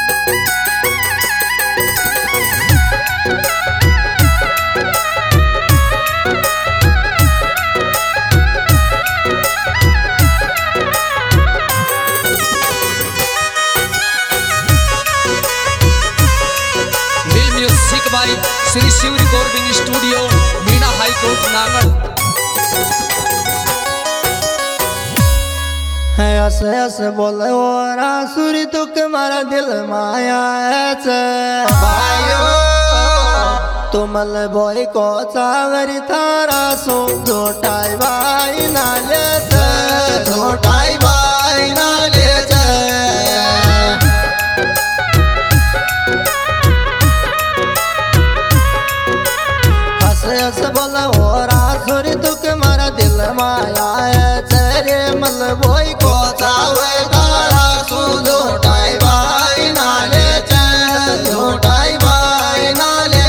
By Shri Shiv recording studio Meena high court नागड़ है ऐसे ऐसे बोले और आसुरी तो तुम्हारा दिल माया है भाइयों तुमल बोई को चावरी थारा सो झोटाई भाई ना लेते झोटाई भाई ना लेते ऐसे बोला और आसुरी तू के मारा दिल माया है तेरे मल बोई को चावे तारा सू झोटाई भाई ना ले झोटाई भाई ना ले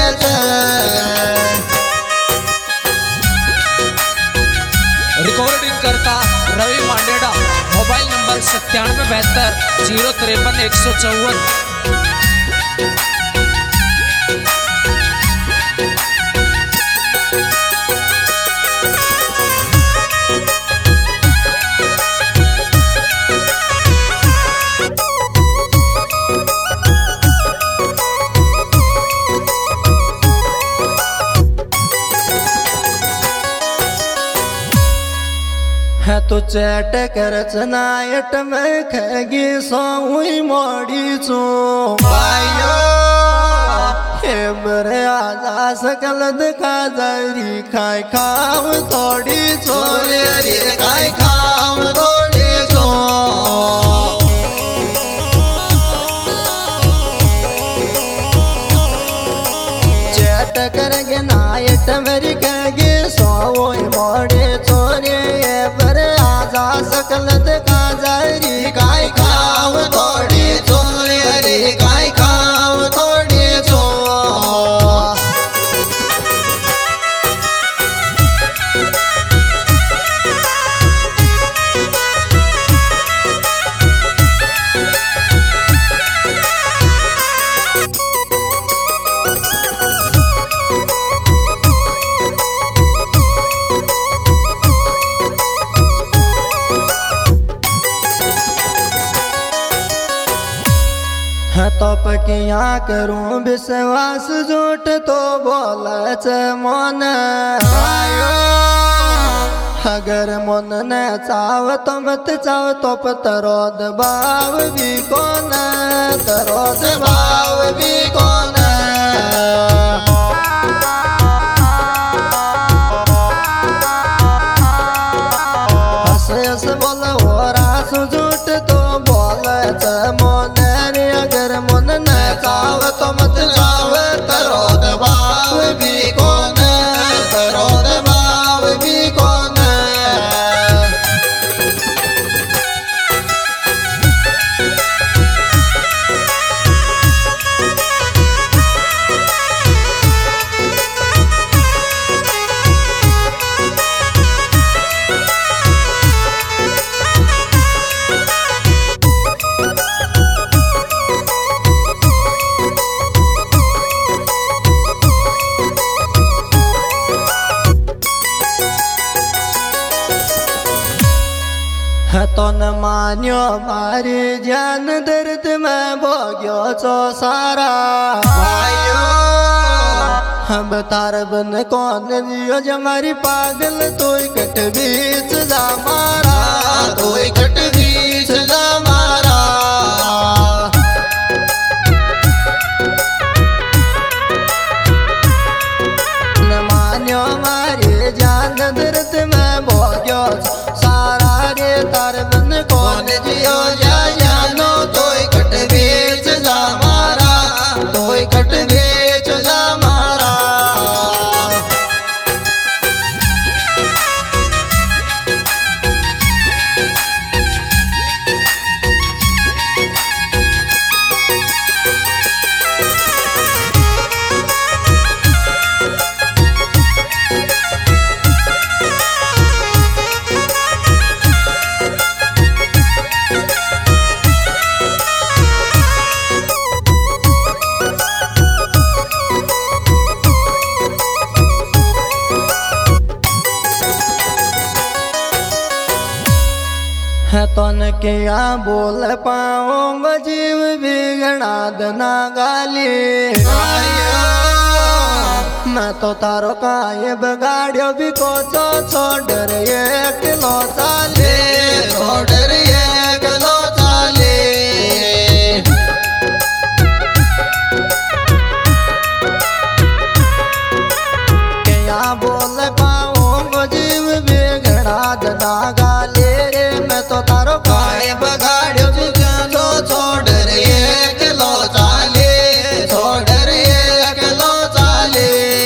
रिकॉर्डिंग करता रवि मांडेड़ा मोबाइल नंबर 9772 053 154। है तो चैट कर चनायट में खेगी सोई मोड़ी चो भाइयों हे बरे आजा सकल दिखा जरी खाई खाम थोड़ी छोरे रे खाई खाम थोड़ी छो चैट करगे नायट मेरी कहेगी सोई मोड़ी छोरे सकल दिखा जरी गाय खाव थोड़ी छोरे रे गाय खाव थोड़ी छो तप किया करूं विश्वास झूठ तो बोल मन अगर मन न चाव तो मत चाव तो तरोद भाव भी कौन तरोद भाव भी कौन हस हस बोल और आंसू झूठ तो बोल मन अगर मन न चाव तो मत चाव तरोद भाव भी कौन तरोद भाव भी कौन तो न मान्यो मारी जान दर्द में भोग्यो चो सारा भाइयों हम तार बन कौन जियो जमारी पागल तो कट बीच जा मारा तो कट बीच जा मारा न मान्यो मारी जान दर्द में भोग्यो सारा रे तार बन कौन जियो जानो तोय कट बेच जा मारा तोय कट बेच जा मारा क्या बोल पाऊंगा जीव बिगड़ा दना गाली मैं तो तारो काये बगाड़ियो भी को छोड़ ये किलो चाले छोड़ ये किलो चाले क्या बोल पाऊंगा जीव बिगड़ा दना गाली मैं तो तारो काये बगाड़ियो भी को छोड़ ये किलो चाले छोड़ ये किलो चाले।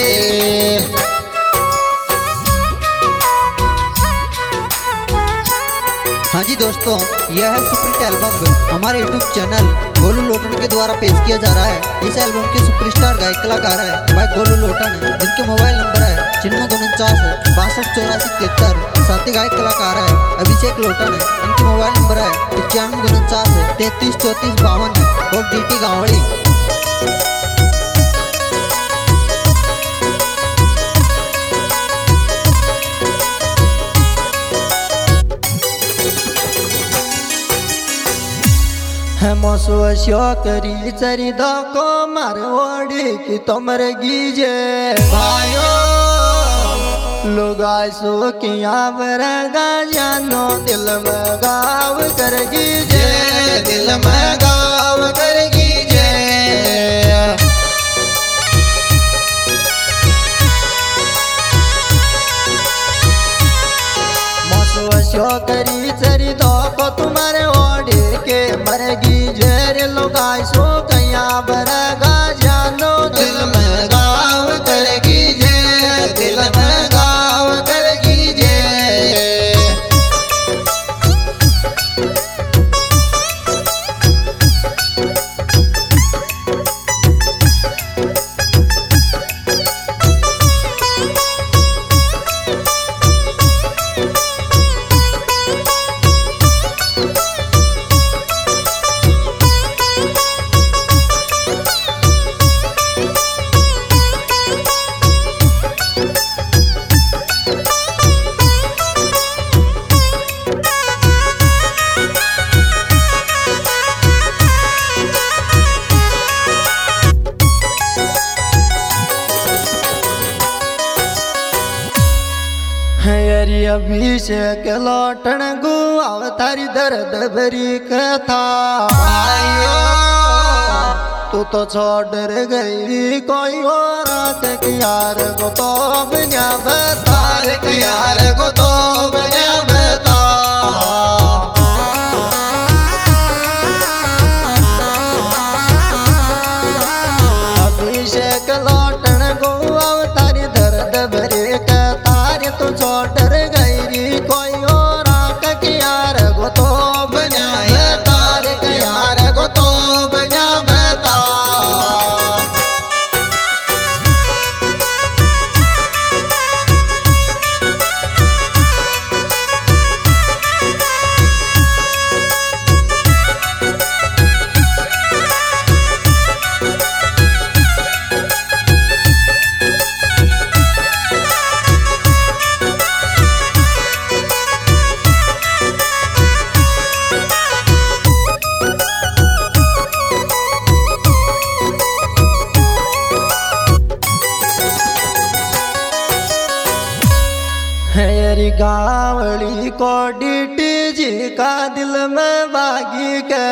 हाँ जी दोस्तों, यह है सुपरहिट एल्बम हमारे यूट्यूब चैनल गोलू लोटन के द्वारा पेश किया जा रहा है। इस एल्बम के सुपरस्टार गायक कलाकार है भाई गोलू लोटन, जिनके मोबाइल नंबर है 9949 628473। साथ ही गायक कलाकार है अभिषेक लोटन, इनके मोबाइल नंबर है 9549 333452 और डीटी गावड़ी। मोसो करी चरी को मारवाड़ी की तुमर गीजे भाइयो लोग आसो किया बरगा जानो दिल में गाव कर गीजे दिल में गाव कर गीजे। मोसो करी चरी को तुम्हारे ओढ़े के मरगी जेर लोगाई सो कया बरगा जानो दिल में गाव करेगी जे दिल में गाव करेगी जे। हरी अभिषेक लौटन गुआ तारी दर्द भरी कथा तू तो छोड़ गई कोई और यार को तो बना बता यार को तो बना बता। अभिषेक लौटन गुआ तारी दर्द भरी कथा तू छोड़ गई कोई और यार को तो बना तार यार को तो बना बता। हरी गावड़ी को डीटी जी का दिल में बागी के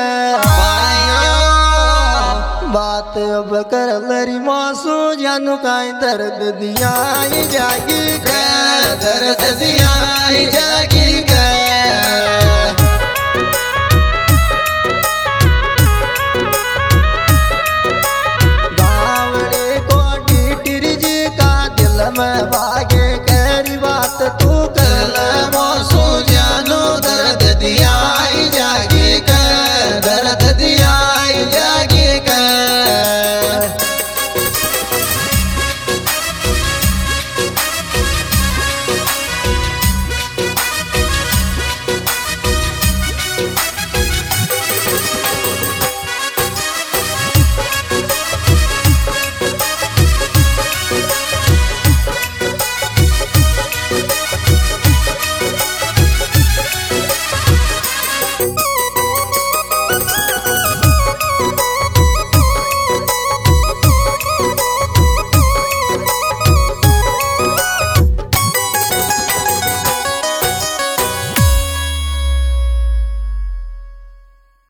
बात अब कर लरी मौसू जानू का दर्द दिया जागी के दर्द दिया जागी के।